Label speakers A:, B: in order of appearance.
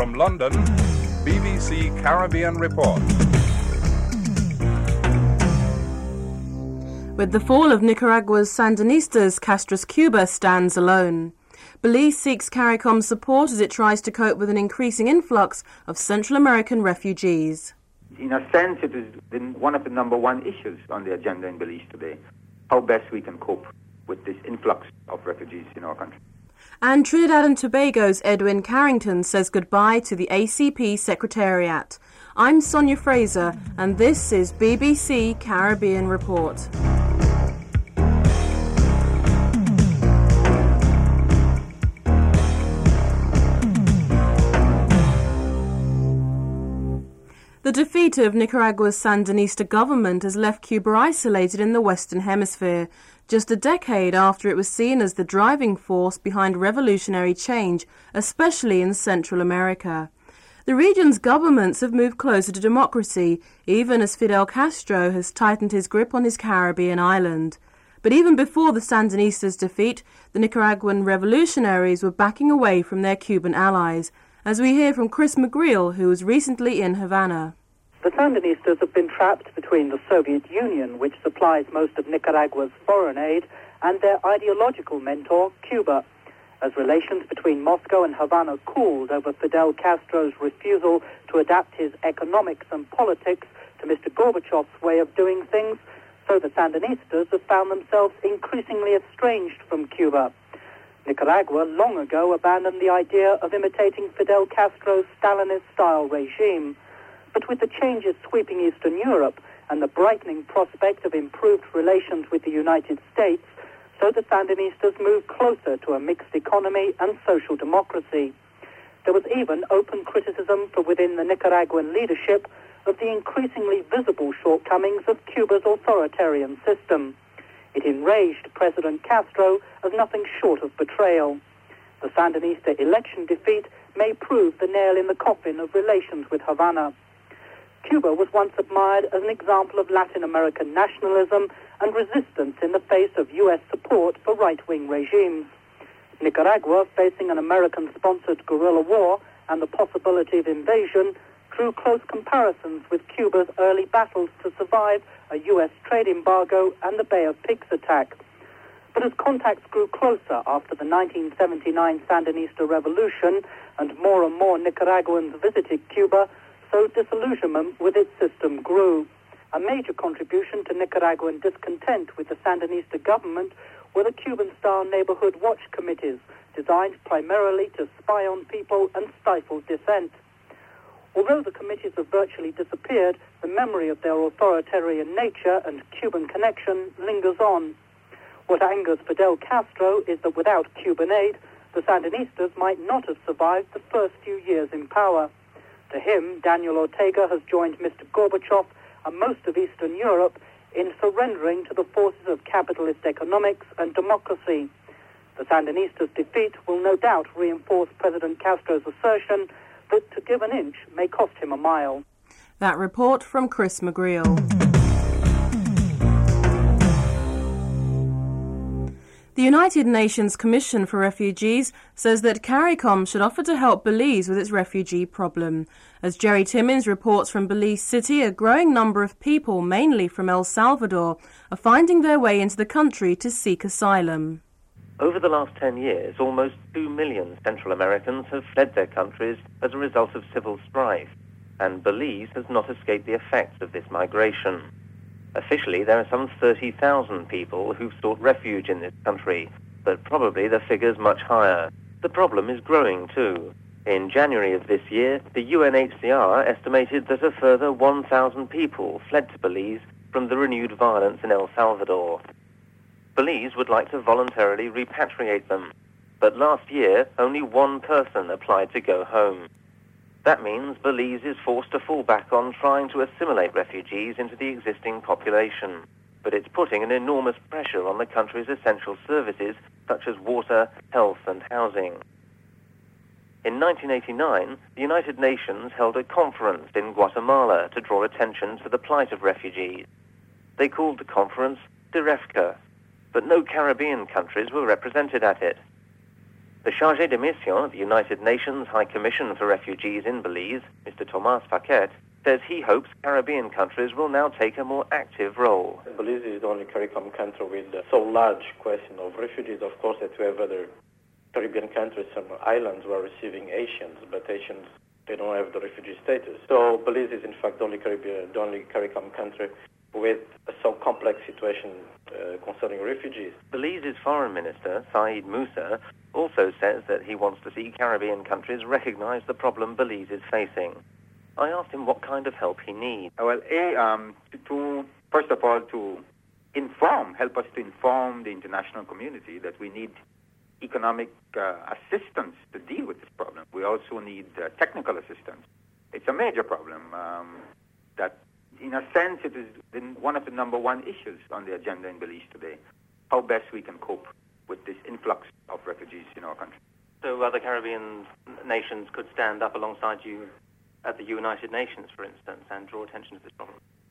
A: From London, BBC Caribbean Report.
B: With the fall of Nicaragua's Sandinistas, Castro's Cuba stands alone. Belize seeks CARICOM's support as it tries to cope with an increasing influx of Central American refugees.
C: In a sense, it has been one of the number one issues on the agenda in Belize today, how best we can cope with this influx of refugees in our country.
B: And Trinidad and Tobago's Edwin Carrington says goodbye to the ACP Secretariat. I'm Sonia Fraser, and this is BBC Caribbean Report. The defeat of Nicaragua's Sandinista government has left Cuba isolated in the Western Hemisphere, just a decade after it was seen as the driving force behind revolutionary change, especially in Central America. The region's governments have moved closer to democracy, even as Fidel Castro has tightened his grip on his Caribbean island. But even before the Sandinistas' defeat, the Nicaraguan revolutionaries were backing away from their Cuban allies, as we hear from Chris McGreal, who was recently in Havana.
D: The Sandinistas have been trapped between the Soviet Union, which supplies most of Nicaragua's foreign aid, and their ideological mentor, Cuba. As relations between Moscow and Havana cooled over Fidel Castro's refusal to adapt his economics and politics to Mr. Gorbachev's way of doing things, so the Sandinistas have found themselves increasingly estranged from Cuba. Nicaragua long ago abandoned the idea of imitating Fidel Castro's Stalinist-style regime. But with the changes sweeping Eastern Europe and the brightening prospect of improved relations with the United States, so the Sandinistas moved closer to a mixed economy and social democracy. There was even open criticism from within the Nicaraguan leadership of the increasingly visible shortcomings of Cuba's authoritarian system. It enraged President Castro as nothing short of betrayal. The Sandinista election defeat may prove the nail in the coffin of relations with Havana. Cuba was once admired as an example of Latin American nationalism and resistance in the face of U.S. support for right-wing regimes. Nicaragua, facing an American-sponsored guerrilla war and the possibility of invasion, drew close comparisons with Cuba's early battles to survive a U.S. trade embargo and the Bay of Pigs attack. But as contacts grew closer after the 1979 Sandinista revolution and more Nicaraguans visited Cuba, so disillusionment with its system grew. A major contribution to Nicaraguan discontent with the Sandinista government were the Cuban-style neighborhood watch committees, designed primarily to spy on people and stifle dissent. Although the committees have virtually disappeared, the memory of their authoritarian nature and Cuban connection lingers on. What angers Fidel Castro is that without Cuban aid, the Sandinistas might not have survived the first few years in power. To him, Daniel Ortega has joined Mr. Gorbachev and most of Eastern Europe in surrendering to the forces of capitalist economics and democracy. The Sandinistas' defeat will no doubt reinforce President Castro's assertion that to give an inch may cost him a mile.
B: That report from Chris McGreal. The United Nations Commission for Refugees says that CARICOM should offer to help Belize with its refugee problem. As Jerry Timmins reports from Belize City, a growing number of people, mainly from El Salvador, are finding their way into the country to seek asylum.
E: Over the last 10 years, almost 2 million Central Americans have fled their countries as a result of civil strife, and Belize has not escaped the effects of this migration. Officially, there are some 30,000 people who've sought refuge in this country, but probably the figure's much higher. The problem is growing too. In January of this year, the UNHCR estimated that a further 1,000 people fled to Belize from the renewed violence in El Salvador. Belize would like to voluntarily repatriate them, but last year only one person applied to go home. That means Belize is forced to fall back on trying to assimilate refugees into the existing population. But it's putting an enormous pressure on the country's essential services, such as water, health and housing. In 1989, the United Nations held a conference in Guatemala to draw attention to the plight of refugees. They called the conference DIREFCA, but no Caribbean countries were represented at it. The Chargé de Mission of the United Nations High Commission for Refugees in Belize, Mr. Thomas Paquet, says he hopes Caribbean countries will now take a more active role.
F: Belize is the only CARICOM country with so large question of refugees. Of course, that we have other Caribbean countries, some islands who are receiving Haitians, but Haitians, they don't have the refugee status. So Belize is in fact the only CARICOM country with a so complex situation concerning refugees.
E: Belize's Foreign Minister, Said Musa, also says that he wants to see Caribbean countries recognize the problem Belize is facing. I asked him what kind of help he needs.
C: Well, first of all, to help us to inform the international community that we need economic assistance to deal with this problem. We also need technical assistance. It's a major problem that, in a sense, it is one of the number one issues on the agenda in Belize today, how best we can cope with this influx of refugees in our country.
G: So other Caribbean nations could stand up alongside you at the United Nations, for instance, and draw attention to this problem?